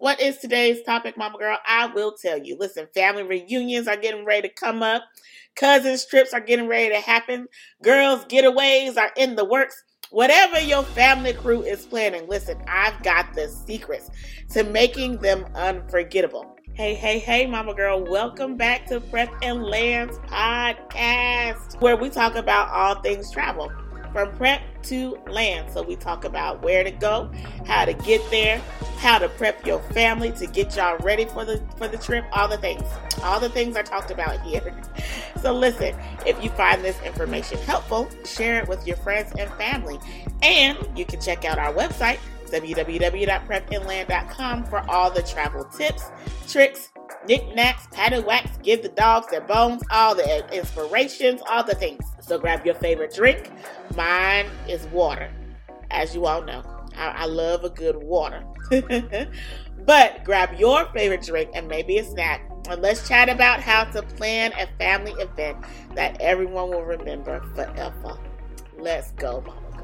What is today's topic, Mama Girl? I will tell you. Listen, family reunions are getting ready to come up. Cousins trips are getting ready to happen. Girls getaways are in the works. Whatever your family crew is planning, listen, I've got the secrets to making them unforgettable. Hey, Mama Girl, welcome back to Prep and Land's podcast, where we talk about all things travel, from prep to land. So we talk about where to go, how to get there, how to prep your family to get y'all ready for the trip, all the things are talked about here. So listen, if you find this information helpful, share it with your friends and family. And you can check out our website, www.prepandland.com, for all the travel tips, tricks, knickknacks, paddywhacks, give the dogs their bones, all the inspirations, all the things. So grab your favorite drink. Mine is water. As you all know, I love a good water. But grab your favorite drink and maybe a snack, and let's chat about how to plan a family event that everyone will remember forever. Let's go, Mama Girl.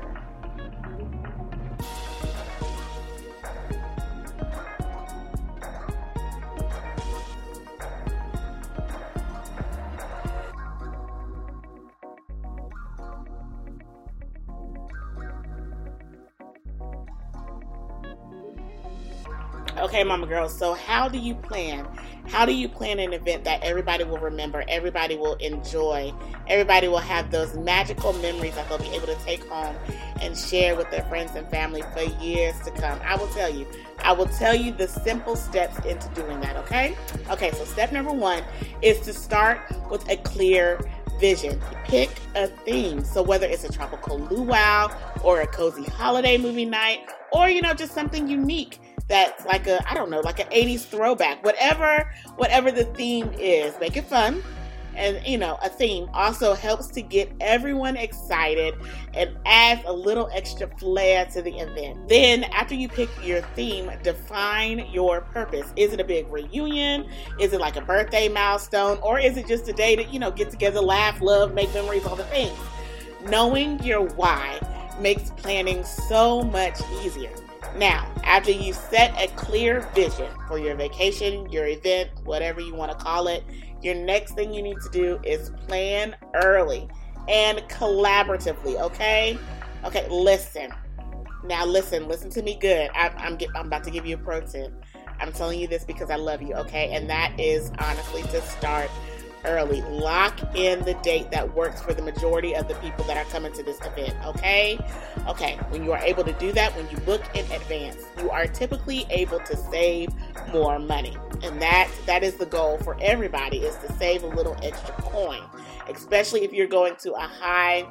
Okay, Mama Girl, so how do you plan? How do you plan an event that everybody will remember, everybody will enjoy, everybody will have those magical memories that they'll be able to take home and share with their friends and family for years to come? I will tell you the simple steps into doing that, okay? Okay, so step number 1 is to start with a clear vision. Pick a theme. So whether it's a tropical luau or a cozy holiday movie night, or, just something unique that's like an 80s throwback, whatever the theme is, make it fun. And, a theme also helps to get everyone excited and adds a little extra flair to the event. Then, after you pick your theme, define your purpose. Is it a big reunion? Is it like a birthday milestone? Or is it just a day to, get together, laugh, love, make memories, all the things? Knowing your why makes planning so much easier. Now, after you set a clear vision for your vacation, your event, whatever you want to call it, your next thing you need to do is plan early and collaboratively, okay? Okay, listen. Now listen to me good. I'm about to give you a pro tip. I'm telling you this because I love you, okay? And that is honestly to start early. Lock in the date that works for the majority of the people that are coming to this event, okay? Okay, when you are able to do that, when you book in advance, you are typically able to save more money. And that is the goal for everybody, is to save a little extra coin, especially if you're going to a high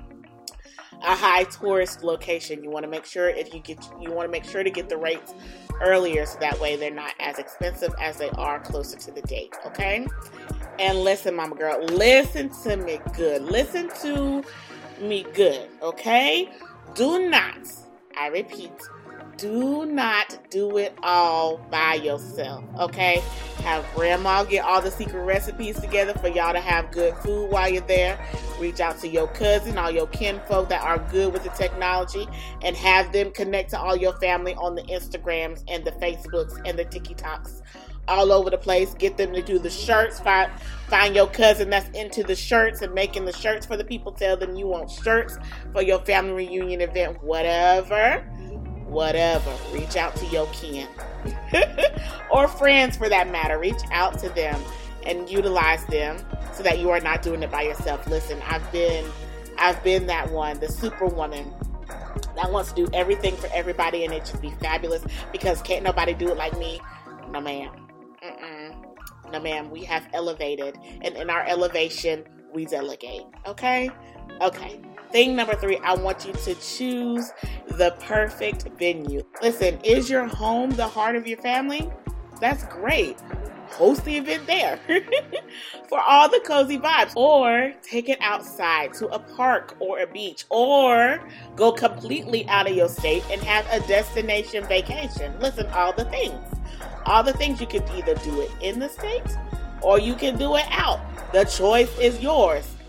tourist location. You want to make sure to get the rates earlier, so that way they're not as expensive as they are closer to the date, okay? And listen, Mama Girl, listen to me good. Listen to me good, okay? Do not, I repeat, do not do it all by yourself, okay? Have grandma get all the secret recipes together for y'all to have good food while you're there. Reach out to your cousin, all your kinfolk that are good with the technology, and have them connect to all your family on the Instagrams and the Facebooks and the TikToks all over the place. Get them to do the shirts. Find your cousin that's into the shirts and making the shirts for the people. Tell them you want shirts for your family reunion event, whatever. Reach out to your kin or friends, for that matter. Reach out to them and utilize them so that you are not doing it by yourself. Listen, I've been that one, the superwoman that wants to do everything for everybody and it should be fabulous because can't nobody do it like me. No, ma'am. No, ma'am. We have elevated, and in our elevation, we delegate. Okay? Okay. Thing number 3, I want you to choose the perfect venue. Listen, is your home the heart of your family? That's great. Host the event there for all the cozy vibes, or take it outside to a park or a beach, or go completely out of your state and have a destination vacation. Listen, all the things. You can either do it in the state or you can do it out. The choice is yours.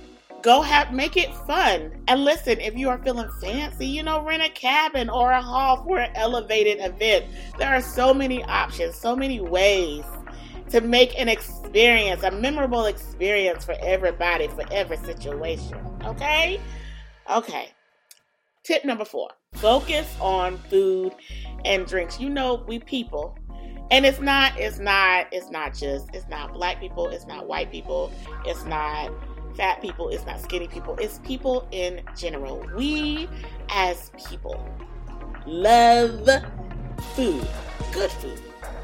make it fun. And listen, if you are feeling fancy, rent a cabin or a hall for an elevated event. There are so many options, so many ways to make an experience, a memorable experience for everybody, for every situation. Okay? Okay. Tip number 4, focus on food and drinks. We people, and it's not black people, it's not white people, it's not fat people, it's not skinny people, it's people in general. We as people love food, good food.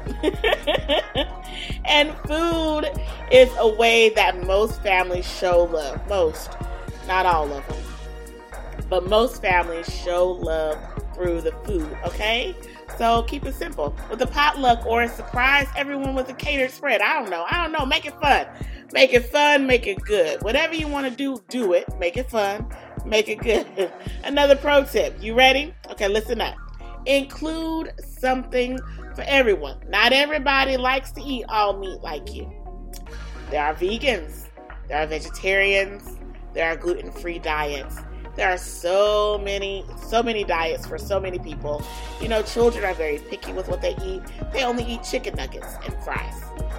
And food is a way that most families show love. Most, not all of them, but most families show love through the food, okay? So keep it simple. With a potluck or a surprise everyone with a catered spread. I don't know. Make it fun. Make it fun, make it good. Whatever you want to do it. Make it fun, make it good. Another pro tip. You ready? Okay, listen up. Include something for everyone. Not everybody likes to eat all meat like you. There are vegans. There are vegetarians. There are gluten-free diets. There are so many diets for so many people. Children are very picky with what they eat. They only eat chicken nuggets and fries.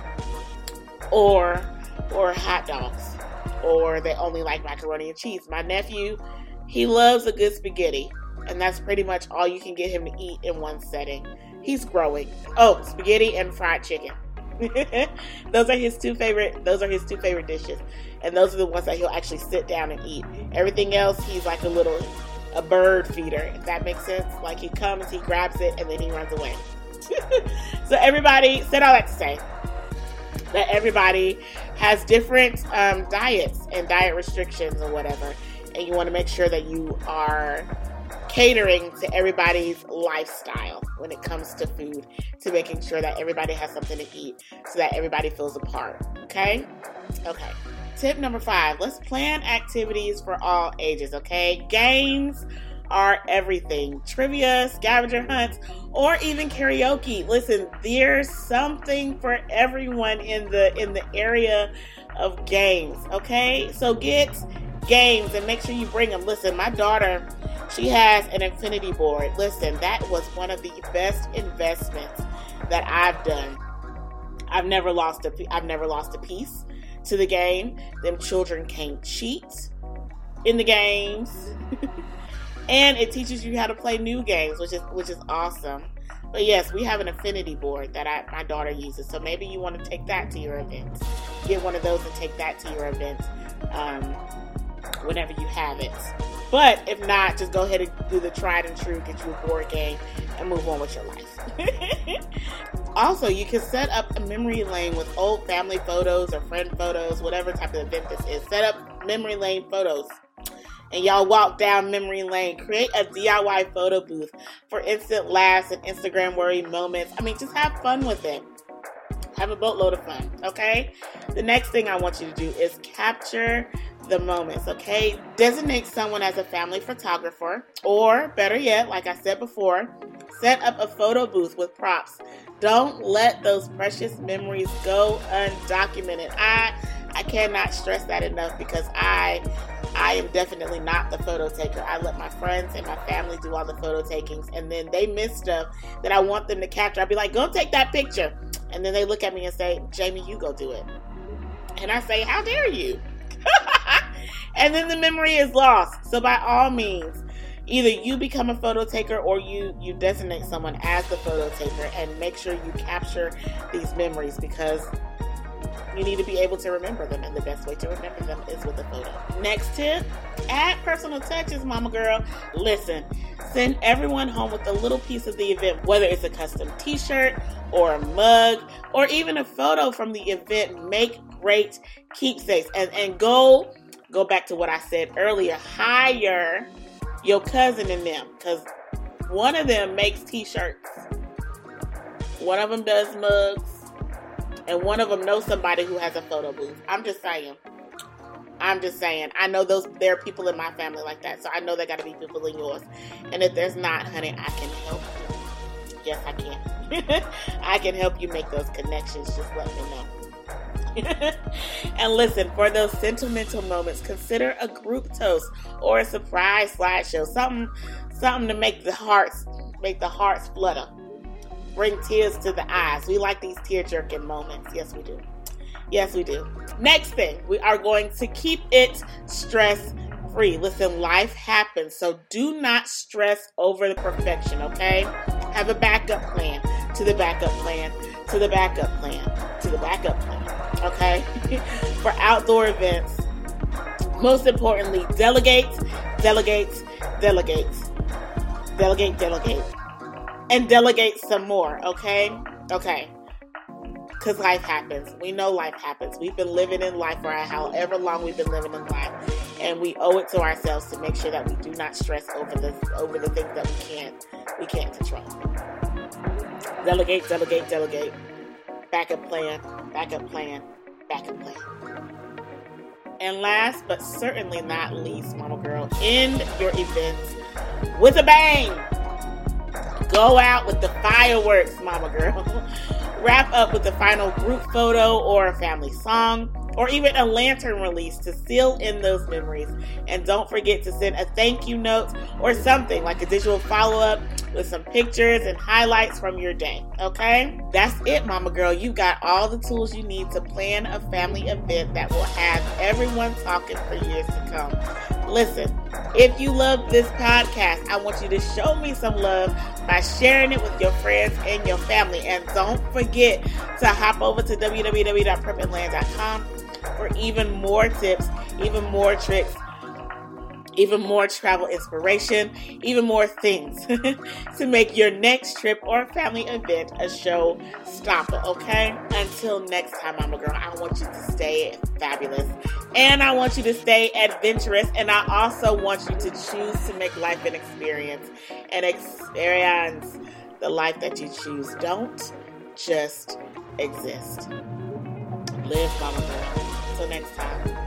Or hot dogs. Or they only like macaroni and cheese. My nephew, he loves a good spaghetti. And that's pretty much all you can get him to eat in one setting. He's growing. Oh, spaghetti and fried chicken. Those are his two favorite dishes. And those are the ones that he'll actually sit down and eat. Everything else, he's like a bird feeder, if that makes sense. Like he comes, he grabs it, and then he runs away. So everybody, said all that to say that everybody has different diets and diet restrictions or whatever. And you want to make sure that you are catering to everybody's lifestyle when it comes to food, to making sure that everybody has something to eat so that everybody feels a part. Okay? Okay. Tip number 5, let's plan activities for all ages, okay? Games are everything. Trivia, scavenger hunts, or even karaoke. Listen, there's something for everyone in the area of games, okay? So get games and make sure you bring them. Listen, my daughter, she has an infinity board. Listen, that was one of the best investments that I've done. I've never lost a piece to the game. Them children can't cheat in the games. And it teaches you how to play new games, which is awesome. But yes, we have an infinity board that my daughter uses. So maybe you want to take that to your events. Get one of those and take that to your events whenever you have it. But if not, just go ahead and do the tried and true, get you a board game, and move on with your life. Also, you can set up a memory lane with old family photos or friend photos, whatever type of event this is. Set up memory lane photos. And y'all walk down memory lane. Create a DIY photo booth for instant laughs and Instagram-worthy moments. Just have fun with it. Have a boatload of fun, okay? The next thing I want you to do is capture the moments, okay? Designate someone as a family photographer, or better yet, like I said before, set up a photo booth with props. Don't let those precious memories go undocumented. I cannot stress that enough, because I am definitely not the photo taker. I let my friends and my family do all the photo takings, and then they miss stuff that I want them to capture. I'll be like, go take that picture. And then they look at me and say, Jamie, you go do it. And I say, how dare you? And then the memory is lost. So by all means, either you become a photo taker or you designate someone as the photo taker, and make sure you capture these memories, because you need to be able to remember them, and the best way to remember them is with a photo. Next tip, add personal touches, mama girl. Listen, send everyone home with a little piece of the event, whether it's a custom t-shirt or a mug or even a photo from the event. Make great keepsakes, and go back to what I said earlier. Hire your cousin and them, because one of them makes t-shirts, one of them does mugs, and one of them knows somebody who has a photo booth. I'm just saying. I know there are people in my family like that, so I know there got to be people in yours. And if there's not, honey, I can help you. Yes, I can. I can help you make those connections. Just let me know. And listen, for those sentimental moments, consider a group toast or a surprise slideshow. Something to make the hearts flutter. Bring tears to the eyes. We like these tear-jerking moments. Yes, we do. Yes, we do. Next thing, we are going to keep it stress-free. Listen, life happens, so do not stress over the perfection, okay? Have a backup plan to the backup plan to the backup plan to the backup plan, okay? For outdoor events, most importantly, delegate, and delegate some more, okay? Okay. Because life happens. We know life happens. We've been living in life for however long we've been living in life. And we owe it to ourselves to make sure that we do not stress over the things that we can't control. Delegate. Backup plan. And last but certainly not least, Mama Girl, end your events with a bang. Go out with the fireworks, Mama Girl. Wrap up with the final group photo or a family song, or even a lantern release to seal in those memories. And don't forget to send a thank you note or something like a digital follow-up with some pictures and highlights from your day, okay? That's it, Mama Girl. You got all the tools you need to plan a family event that will have everyone talking for years to come. Listen, if you love this podcast, I want you to show me some love by sharing it with your friends and your family. And don't forget to hop over to www.prepandland.com for even more tips, even more tricks, even more travel inspiration, even more things to make your next trip or family event a showstopper, okay? Until next time, Mama Girl, I want you to stay fabulous. And I want you to stay adventurous. And I also want you to choose to make life an experience and experience the life that you choose. Don't just exist. Live, Mama Girl. Until next time.